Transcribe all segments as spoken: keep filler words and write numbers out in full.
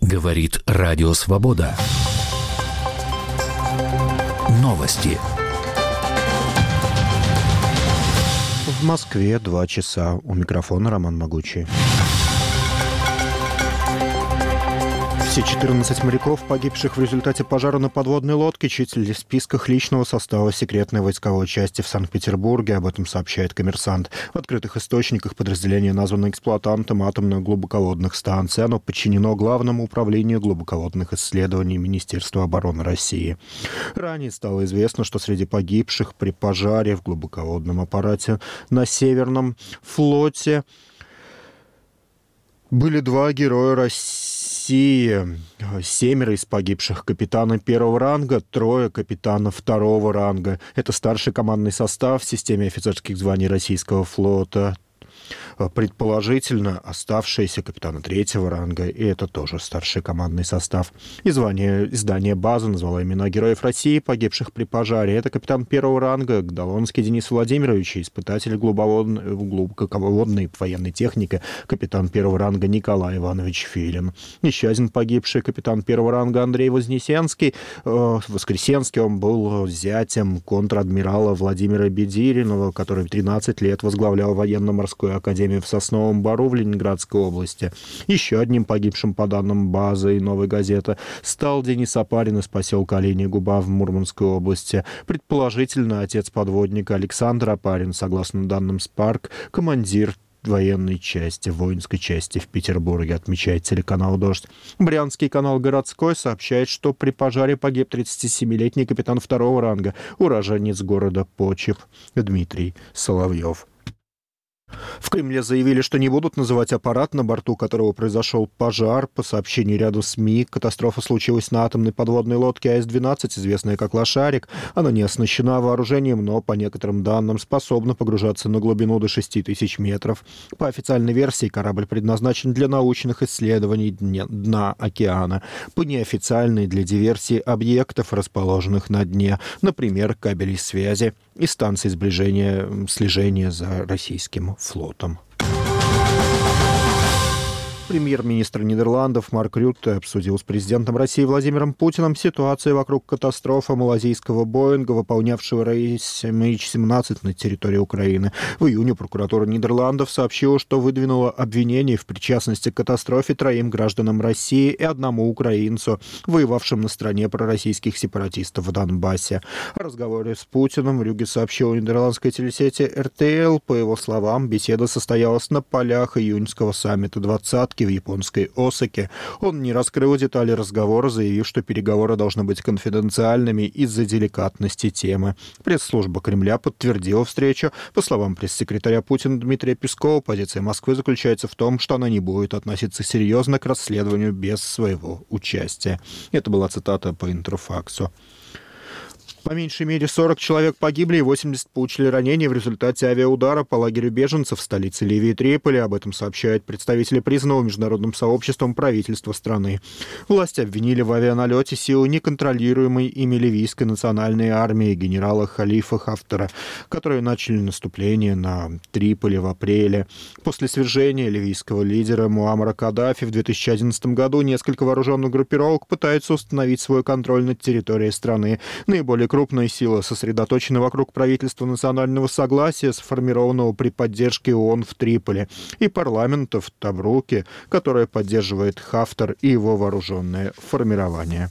Говорит Радио Свобода. Новости. В Москве два часа. У микрофона Роман Могучий. Все четырнадцать моряков, погибших в результате пожара на подводной лодке, числились в списках личного состава секретной войсковой части в Санкт-Петербурге. Об этом сообщает «Коммерсант». В открытых источниках подразделение названо эксплуатантом атомных глубоководных станций. Оно подчинено Главному управлению глубоководных исследований Министерства обороны России. Ранее стало известно, что среди погибших при пожаре в глубоководном аппарате на Северном флоте были два героя России. Семеро из погибших капитаны первого ранга, трое капитанов второго ранга. Это старший командный состав в системе офицерских званий Российского флота. Предположительно, оставшиеся капитаны третьего ранга, и это тоже старший командный состав. И звание издания «База» назвало имена героев России, погибших при пожаре. Это капитан первого ранга Гдалонский Денис Владимирович, испытатель глубоководной, глубоководной военной техники, капитан первого ранга Николай Иванович Филин. Еще один погибший капитан первого ранга Андрей Вознесенский. Воскресенский, он был зятем контр-адмирала Владимира Бедиринова, который в тринадцать лет возглавлял военно-морскую академию в Сосновом Бору в Ленинградской области. Еще одним погибшим, по данным «Базы» и «Новой газеты», стал Денис Апарин из поселка Оленья Губа в Мурманской области. Предположительно, отец подводника Александр Апарин, согласно данным «Спарк», командир военной части, воинской части в Петербурге, отмечает телеканал «Дождь». Брянский канал «Городской» сообщает, что при пожаре погиб тридцатисемилетний капитан второго ранга, уроженец города Почеп Дмитрий Соловьев. В Кремле заявили, что не будут называть аппарат, на борту которого произошел пожар. По сообщению ряда СМИ, катастрофа случилась на атомной подводной лодке А С двенадцать, известная как «Лошарик». Она не оснащена вооружением, но, по некоторым данным, способна погружаться на глубину до шести тысяч метров. По официальной версии, корабль предназначен для научных исследований дна океана. По неофициальной — для диверсии объектов, расположенных на дне, например, кабелей связи и станций сближения, слежения за российским флотом. Премьер-министр Нидерландов Марк Рютте обсудил с президентом России Владимиром Путиным ситуацию вокруг катастрофы малазийского Боинга, выполнявшего рейс Эм Эйч семнадцать на территории Украины. В июне прокуратура Нидерландов сообщила, что выдвинула обвинение в причастности к катастрофе троим гражданам России и одному украинцу, воевавшим на стороне пророссийских сепаратистов в Донбассе. О разговоре с Путиным Рюгге сообщила нидерландской телесети Эр Тэ Эл. По его словам, беседа состоялась на полях июньского саммита двадцатки в японской Осаке. Он не раскрыл детали разговора, заявив, что переговоры должны быть конфиденциальными из-за деликатности темы. Пресс-служба Кремля подтвердила встречу. По словам пресс-секретаря Путина Дмитрия Пескова, позиция Москвы заключается в том, что она не будет относиться серьезно к расследованию без своего участия. Это была цитата по Интерфаксу. По меньшей мере сорок человек погибли и восемьдесят получили ранения в результате авиаудара по лагерю беженцев в столице Ливии Триполи. Об этом сообщают представители признанного международным сообществом правительства страны. Власти обвинили в авианалете силы неконтролируемой ими ливийской национальной армии генерала Халифа Хафтара, которые начали наступление на Триполи в апреле. После свержения ливийского лидера Муаммара Каддафи в две тысячи одиннадцатом году несколько вооруженных группировок пытаются установить свой контроль над территорией страны. Наиболее крупная сила сосредоточена вокруг правительства национального согласия, сформированного при поддержке ООН в Триполи, и парламента в Табруке, которое поддерживает Хафтар и его вооруженное формирование.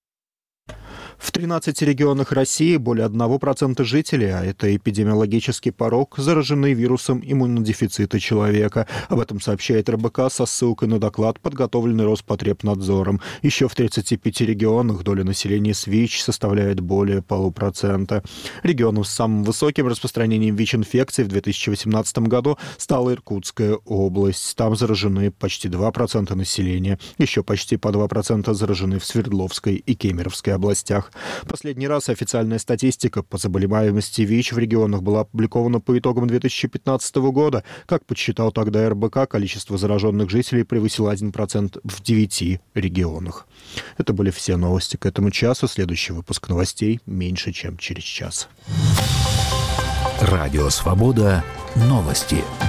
В тринадцати регионах России более одного процента жителей, а это эпидемиологический порог, заражены вирусом иммунодефицита человека. Об этом сообщает Эр Бэ Ка со ссылкой на доклад, подготовленный Роспотребнадзором. Еще в тридцати пяти регионах доля населения с ВИЧ составляет более полупроцента. Регионом с самым высоким распространением ВИЧ-инфекции в две тысячи восемнадцатом году стала Иркутская область. Там заражены почти два процента населения. Еще почти по два процента заражены в Свердловской и Кемеровской областях. Последний раз официальная статистика по заболеваемости ВИЧ в регионах была опубликована по итогам две тысячи пятнадцатого года. Как подсчитал тогда Эр Бэ Ка, количество зараженных жителей превысило один процент в девяти регионах. Это были все новости к этому часу. Следующий выпуск новостей меньше, чем через час. Радио Свобода. Новости.